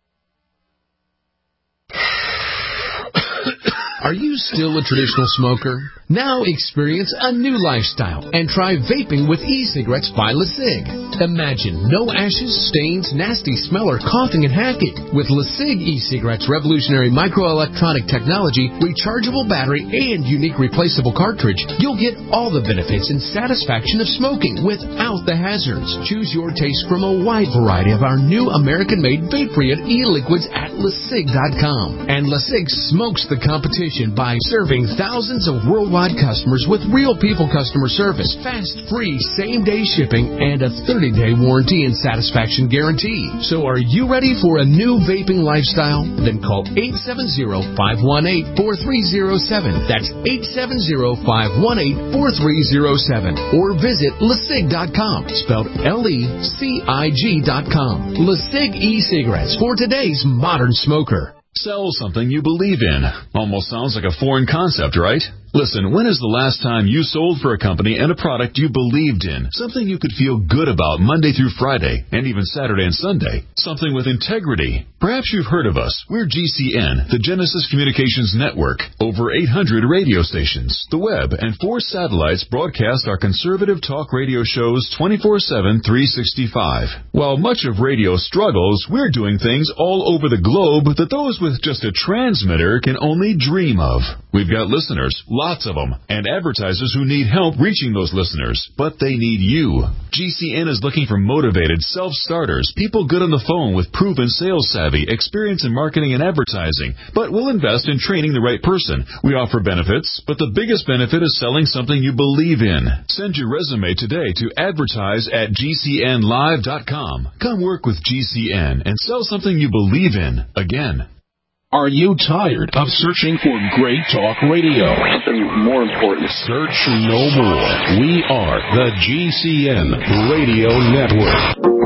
Are you still a traditional smoker? Now experience a new lifestyle and try vaping with e-cigarettes by LeSig. Imagine no ashes, stains, nasty smell, or coughing and hacking. With LeSig e-cigarettes' revolutionary microelectronic technology, rechargeable battery, and unique replaceable cartridge, you'll get all the benefits and satisfaction of smoking without the hazards. Choose your taste from a wide variety of our new American-made vape-free e-liquids at LeSig dot com. And LeSig smokes the competition by serving thousands of worldwide customers with real people customer service, fast, free, same-day shipping, and a thirty day warranty and satisfaction guarantee. So are you ready for a new vaping lifestyle? Then call eight seven zero, five one eight, four three zero seven. That's eight seven zero, five one eight, four three zero seven. Or visit LeSig dot com, spelled L E C I G dot com. LeSig e-cigarettes for today's modern smoker. Sell something you believe in. Almost sounds like a foreign concept, right? Listen, when is the last time you sold for a company and a product you believed in? Something you could feel good about Monday through Friday, and even Saturday and Sunday. Something with integrity. Perhaps you've heard of us. We're G C N, the Genesis Communications Network. Over eight hundred radio stations, the web, and four satellites broadcast our conservative talk radio shows twenty-four seven, three sixty-five. While much of radio struggles, we're doing things all over the globe that those with just a transmitter can only dream of. We've got listeners, lots of them, and advertisers who need help reaching those listeners, but they need you. G C N is looking for motivated self-starters, people good on the phone with proven sales savvy, experience in marketing and advertising, but we'll invest in training the right person. We offer benefits, but the biggest benefit is selling something you believe in. Send your resume today to advertise at G C N live dot com. Come work with G C N and sell something you believe in. Again. Are you tired of searching for great talk radio? Something more important. Search no more. We are the G C N Radio Network.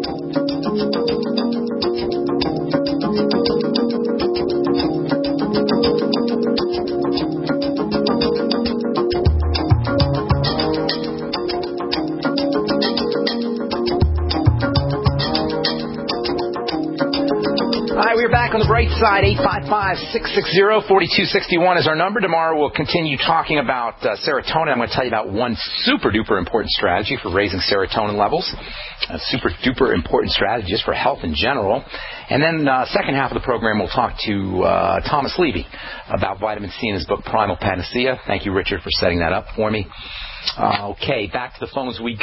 On the bright side, eight five five, six six zero, four two six one is our number. Tomorrow we'll continue talking about uh, serotonin. I'm going to tell you about one super-duper important strategy for raising serotonin levels. A super-duper important strategy just for health in general. And then uh, second half of the program, we'll talk to uh, Thomas Levy about vitamin C in his book, Primal Panacea. Thank you, Richard, for setting that up for me. Uh, okay, back to the phones we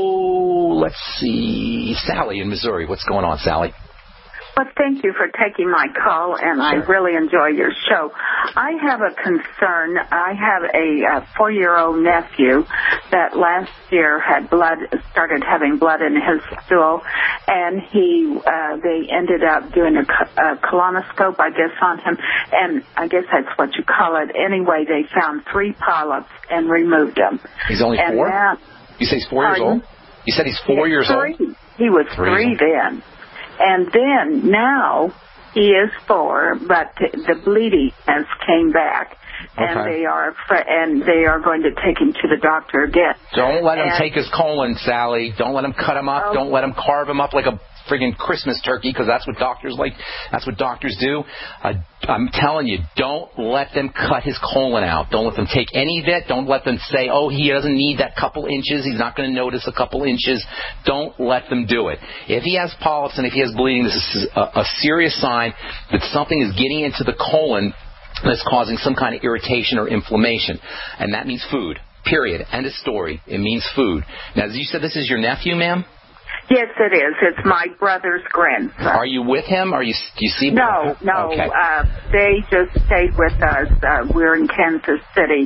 go. Let's see. Sally in Missouri. What's going on, Sally? Well, thank you for taking my call, and sure. I really enjoy your show. I have a concern. I have a, a four-year-old nephew that last year had blood, started having blood in his stool, and he, uh, they ended up doing a, a colonoscope, I guess, on him, and I guess that's what you call it. Anyway, they found three polyps and removed them. He's only and four? Now, you say he's four pardon? years old? You said he's four he's years three. old? He was three, three then. And then now he is four, but the bleeding has came back, and okay. they are and they are going to take him to the doctor again. Don't let and, him take his colon, Sally. Don't let him cut him up. Oh. Don't let him carve him up like a friggin' Christmas turkey, because that's what doctors like. That's what doctors do. Uh, I'm telling you, don't let them cut his colon out. Don't let them take any of it. Don't let them say, oh, he doesn't need that couple inches. He's not going to notice a couple inches. Don't let them do it. If he has polyps and if he has bleeding, this is a, a serious sign that something is getting into the colon that's causing some kind of irritation or inflammation. And that means food. Period. End of story. It means food. Now, as you said, this is your nephew, ma'am? Yes, it is. It's my brother's grandson. Are you with him? Are you? Do you see? No, no. Okay. Uh, they just stayed with us. Uh, we're in Kansas City,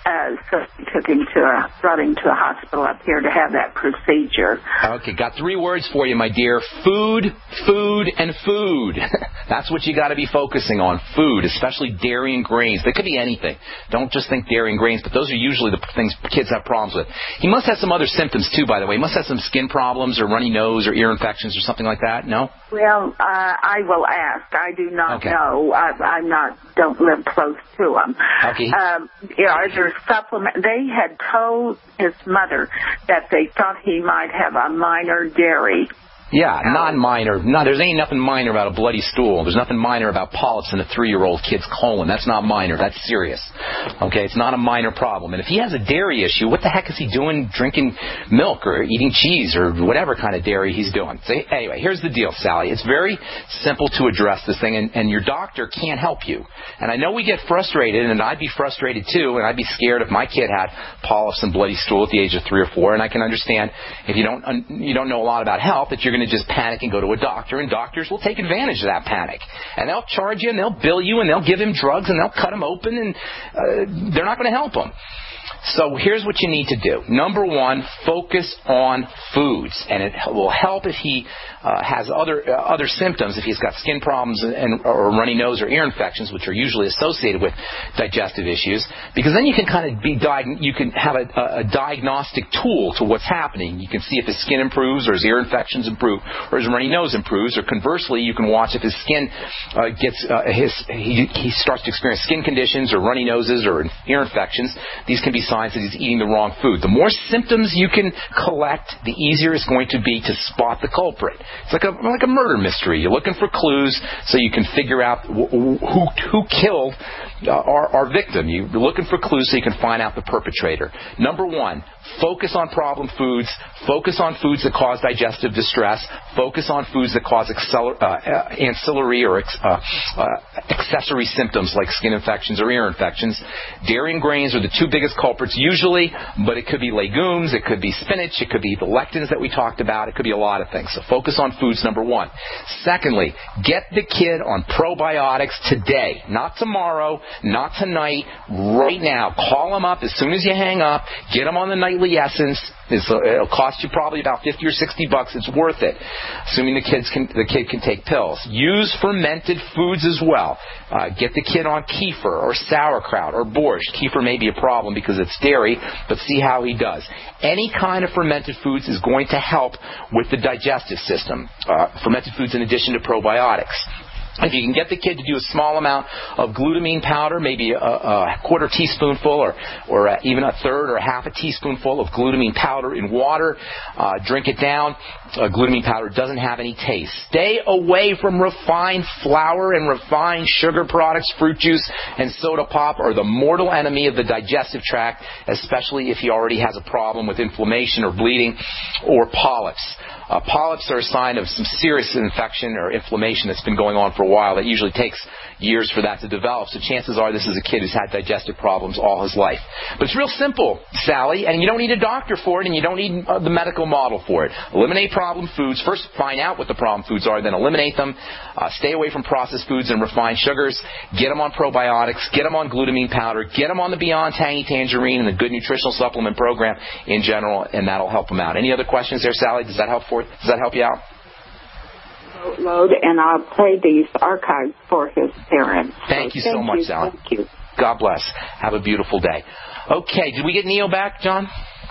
Uh, so we took him to a, brought him to a hospital up here to have that procedure. Okay, got three words for you, my dear. Food, food, and food. That's what you got to be focusing on. Food, especially dairy and grains. They could be anything. Don't just think dairy and grains, but those are usually the things kids have problems with. He must have some other symptoms, too, by the way. He must have some skin problems or runny nose or ear infections or something like that, no? Well, uh, I will ask. I do not okay. know. I, I'm not, don't live close to him. Okay. Um, you know, are there supplement? They had told his mother that they thought he might have a minor dairy. Yeah, non-minor. No, there's ain't nothing minor about a bloody stool. There's nothing minor about polyps in a three-year-old kid's colon. That's not minor. That's serious. Okay, it's not a minor problem. And if he has a dairy issue, what the heck is he doing drinking milk or eating cheese or whatever kind of dairy he's doing? So anyway, here's the deal, Sally. It's very simple to address this thing, and, and your doctor can't help you. And I know we get frustrated, and I'd be frustrated too, and I'd be scared if my kid had polyps and bloody stool at the age of three or four. And I can understand if you don't you don't know a lot about health that you're going to just panic and go to a doctor, and doctors will take advantage of that panic. And they'll charge you, and they'll bill you, and they'll give him drugs, and they'll cut him open, and uh, they're not going to help him. So here's what you need to do. Number one, focus on foods, and it will help if he uh, has other uh, other symptoms, if he's got skin problems and, and or runny nose or ear infections, which are usually associated with digestive issues, because then you can kind of be diag- you can have a, a diagnostic tool to what's happening. You can see if his skin improves or his ear infections improve or his runny nose improves, or conversely, you can watch if his skin uh, gets uh, his he, he starts to experience skin conditions or runny noses or ear infections. These can be signs that he's eating the wrong food. The more symptoms you can collect, the easier it's going to be to spot the culprit. It's like a like a murder mystery. You're looking for clues so you can figure out who who killed uh, our, our victim. You're looking for clues so you can find out the perpetrator. Number one, focus on problem foods. Focus on foods that cause digestive distress. Focus on foods that cause acceler- uh, ancillary or ex- uh, uh, accessory symptoms like skin infections or ear infections. Dairy and grains are the two biggest culprits usually, but it could be legumes, it could be spinach, it could be the lectins that we talked about, it could be a lot of things. So focus on foods, number one. Secondly, get the kid on probiotics today, not tomorrow, not tonight, right now. Call him up as soon as you hang up, get him on the nightly essence. It's, uh, it'll cost you probably about fifty or sixty bucks. It's worth it, assuming the kids can, the kid can take pills. Use fermented foods as well. Uh, get the kid on kefir or sauerkraut or borscht. Kefir may be a problem because it's dairy, but see how he does. Any kind of fermented foods is going to help with the digestive system. Uh, fermented foods in addition to probiotics. If you can get the kid to do a small amount of glutamine powder, maybe a, a quarter teaspoonful or, or a, even a third or a half a teaspoonful of glutamine powder in water, uh, drink it down. Uh, glutamine powder doesn't have any taste. Stay away from refined flour and refined sugar products. Fruit juice and soda pop are the mortal enemy of the digestive tract, especially if he already has a problem with inflammation or bleeding or polyps. Uh, polyps are a sign of some serious infection or inflammation that's been going on for a while. That usually takes years for that to develop. So chances are this is a kid who's had digestive problems all his life. But it's real simple, Sally, and you don't need a doctor for it, and you don't need uh, the medical model for it. Eliminate problem foods. First, find out what the problem foods are, then eliminate them. Uh, stay away from processed foods and refined sugars. Get them on probiotics. Get them on glutamine powder. Get them on the Beyond Tangy Tangerine and the Good Nutritional Supplement Program in general, and that'll help them out. Any other questions there, Sally? Does that help for Does that help you out? Load, and I'll play these archives for his parents. Thank so you so thank much, you, Sally. Thank you. God bless. Have a beautiful day. Okay, did we get Neo back, John?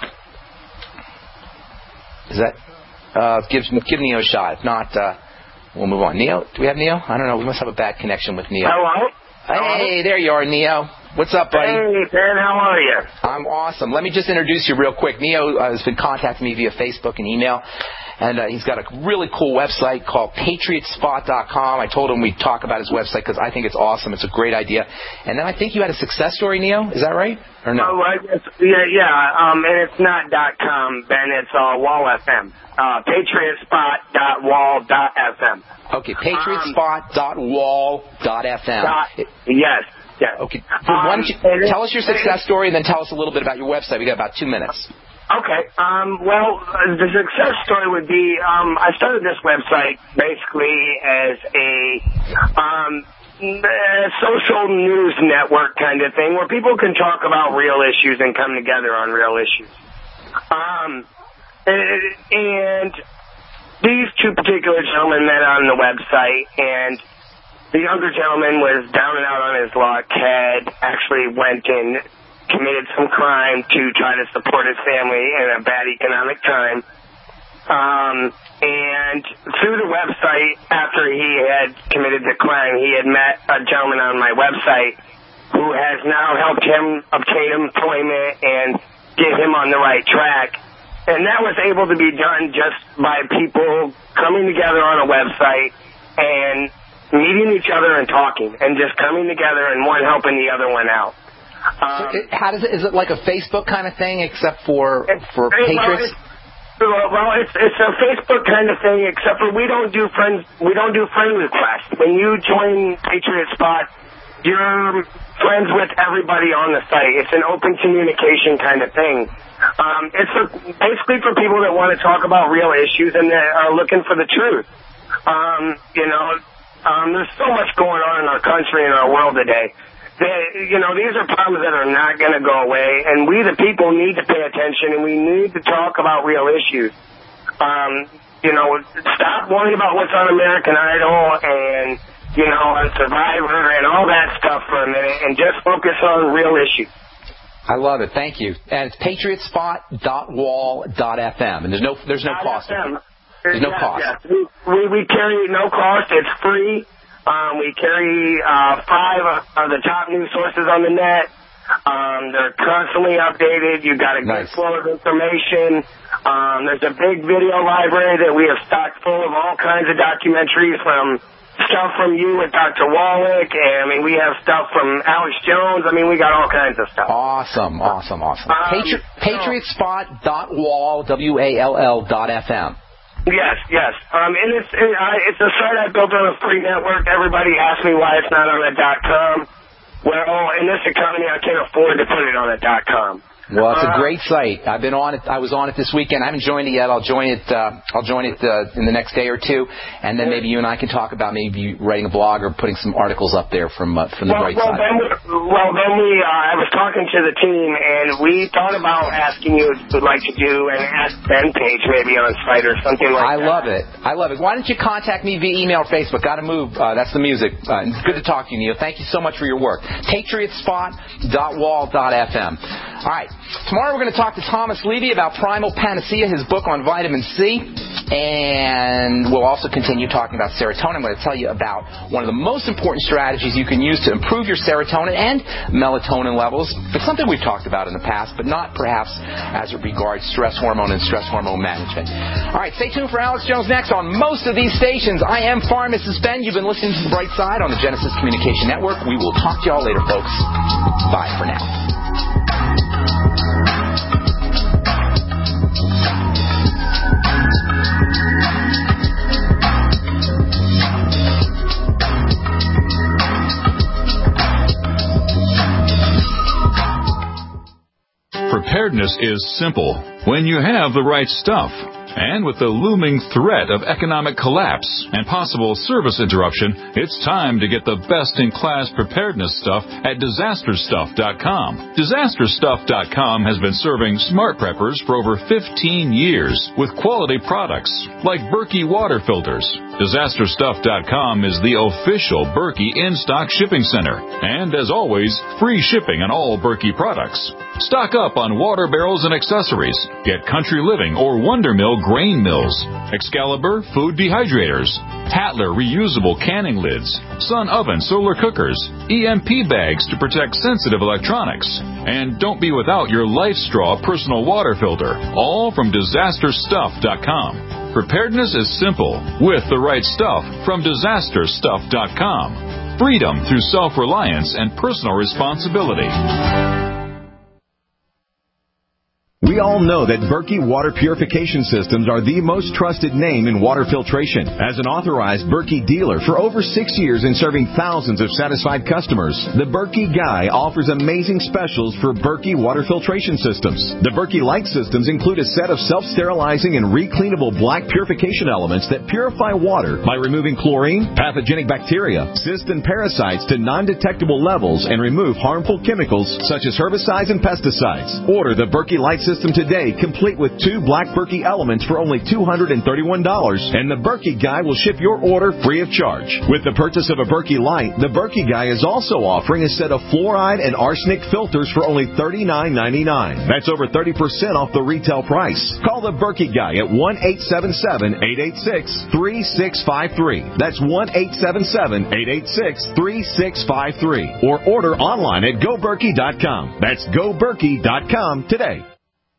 Is that uh, give give Neo a shot? If not, uh, we'll move on. Neo, do we have Neo? I don't know. We must have a bad connection with Neo. Hello. Hey, there you are, Neo. What's up, buddy? Hey, Ben, how are you? I'm awesome. Let me just introduce you real quick. Neo uh, has been contacting me via Facebook and email, and uh, he's got a really cool website called Patriot Spot dot com. I told him we'd talk about his website because I think it's awesome. It's a great idea. And then I think you had a success story, Neo. Is that right? Or no? Oh, I guess, yeah, yeah. Um, and it's not .com, Ben. It's uh, Wall F M. Uh, Patriot Spot dot wall dot f m. Okay, Patriot Spot dot wall dot f m. Um, yes. Yeah. Okay. Why don't you tell us your success story and then tell us a little bit about your website. We got about two minutes. Okay. Um, well, uh, the success story would be um, I started this website basically as a, um, a social news network kind of thing where people can talk about real issues and come together on real issues. Um, and these two particular gentlemen met on the website, and the younger gentleman was down and out on his luck, had actually went and committed some crime to try to support his family in a bad economic time. Um, and through the website, after he had committed the crime, he had met a gentleman on my website who has now helped him obtain employment and get him on the right track. And that was able to be done just by people coming together on a website and meeting each other and talking and just coming together and one helping the other one out. Um, so it, how does it, is it like a Facebook kind of thing except for, for it, Patriots? Well, well, it's it's a Facebook kind of thing, except for we don't do friends. We don't do friend requests. When you join Patriot Spot, you're friends with everybody on the site. It's an open communication kind of thing. Um, it's for, basically for people that want to talk about real issues and that are looking for the truth. Um, you know, um, there's so much going on in our country and our world today. They, you know, these are problems that are not going to go away, and we, the people, need to pay attention, and we need to talk about real issues. Um, you know, stop worrying about what's on American Idol and, you know, on Survivor and all that stuff for a minute, and just focus on real issues. I love it. Thank you. And it's patriot spot dot wall dot f m, and there's no there's no cost. There's no yes, cost. Yes. We, we we carry no cost. It's free. Um, we carry uh, five of the top news sources on the net. Um, they're constantly updated. You've got a good nice. flow of information. Um, there's a big video library that we have stocked full of all kinds of documentaries, from stuff from you with Doctor Wallach, and I mean, we have stuff from Alex Jones. I mean, we got all kinds of stuff. Awesome, awesome, awesome. Um, Patri- patriot spot dot wall, W A L L dot F M. Yes, yes. Um, and it's it, I, it's a site I built on a free network. Everybody asks me why it's not on a .com. Well, oh, in this economy, I can't afford to put it on a .com. Well, it's uh, a great site. I've been on it. I was on it this weekend. I haven't joined it yet. I'll join it. Uh, I'll join it uh, in the next day or two, and then maybe you and I can talk about maybe writing a blog or putting some articles up there from uh, from the well, bright well, side. Then we, well, then we. Uh, I was talking to the team, and we thought about asking you if you'd like to do an Ask Ben page, maybe on site or something like I that. I love it. I love it. Why don't you contact me via email or Facebook? Got to move. Uh, that's the music. Uh, it's good to talk to you, Neil. Thank you so much for your work. patriot spot dot wall dot f m. All right. Tomorrow we're going to talk to Thomas Levy about Primal Panacea, his book on vitamin C. And we'll also continue talking about serotonin. I'm going to tell you about one of the most important strategies you can use to improve your serotonin and melatonin levels. It's something we've talked about in the past, but not perhaps as it regards stress hormone and stress hormone management. All right, stay tuned for Alex Jones next on most of these stations. I am Pharmacist Ben. You've been listening to The Bright Side on the Genesis Communication Network. We will talk to you all later, folks. Bye for now. Preparedness is simple when you have the right stuff. And with the looming threat of economic collapse and possible service interruption, it's time to get the best-in-class preparedness stuff at disaster stuff dot com. disaster stuff dot com has been serving smart preppers for over fifteen years with quality products like Berkey water filters. disaster stuff dot com is the official Berkey in-stock shipping center. And as always, free shipping on all Berkey products. Stock up on water barrels and accessories. Get Country Living or Wonder Mill grain mills, Excalibur food dehydrators, Hatler reusable canning lids, Sun oven solar cookers, E M P bags to protect sensitive electronics, and don't be without your Life Straw personal water filter, all from disaster stuff dot com. Preparedness is simple with the right stuff from disaster stuff dot com. Freedom through self-reliance and personal responsibility. We all know that Berkey Water Purification Systems are the most trusted name in water filtration. As an authorized Berkey dealer for over six years and serving thousands of satisfied customers, the Berkey Guy offers amazing specials for Berkey water filtration systems. The Berkey Light systems include a set of self-sterilizing and recleanable black purification elements that purify water by removing chlorine, pathogenic bacteria, cysts, and parasites to non-detectable levels and remove harmful chemicals such as herbicides and pesticides. Order the Berkey Light system today, complete with two black Berkey elements for only two hundred thirty-one dollars, and the Berkey Guy will ship your order free of charge. With the purchase of a Berkey Light, the Berkey Guy is also offering a set of fluoride and arsenic filters for only thirty-nine ninety-nine. That's over thirty percent off the retail price. Call the Berkey Guy at one eight seven seven, eight eight six, three six five three. That's one eight seven seven, eight eight six, three six five three. Or order online at go berkey dot com. That's go berkey dot com today.